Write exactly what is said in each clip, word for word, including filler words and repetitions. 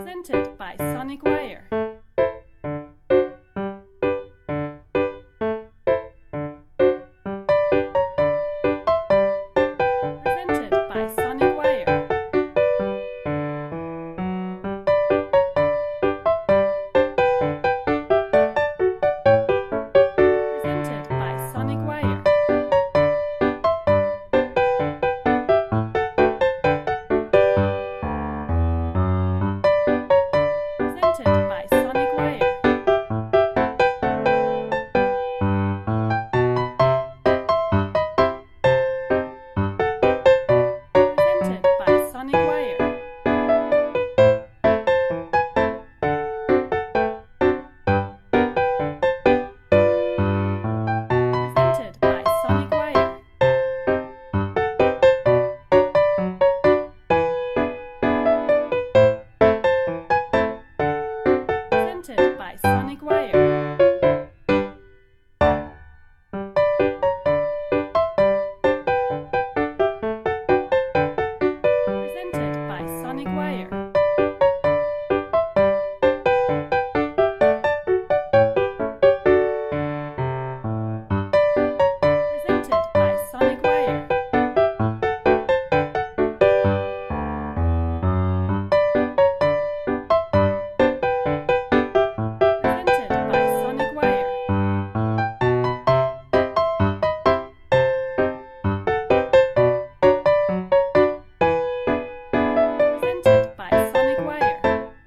Presented by Sonic Wire. Presented by Sonic Wire. Presented by Sonic Wire. Presented by Sonic Wire. Presented by Sonic Wire. Presented by Sonic Wire. Presented by Sonic Wire. Presented by Sonic Wire. Presented by Sonic Wire. Presented by Sonic Wire. Presented by Sonic Wire.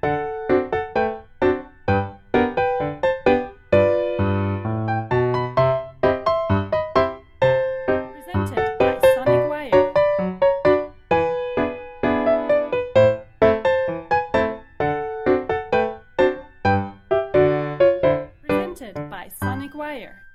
Presented by Sonic Wire. Presented by Sonic Wire.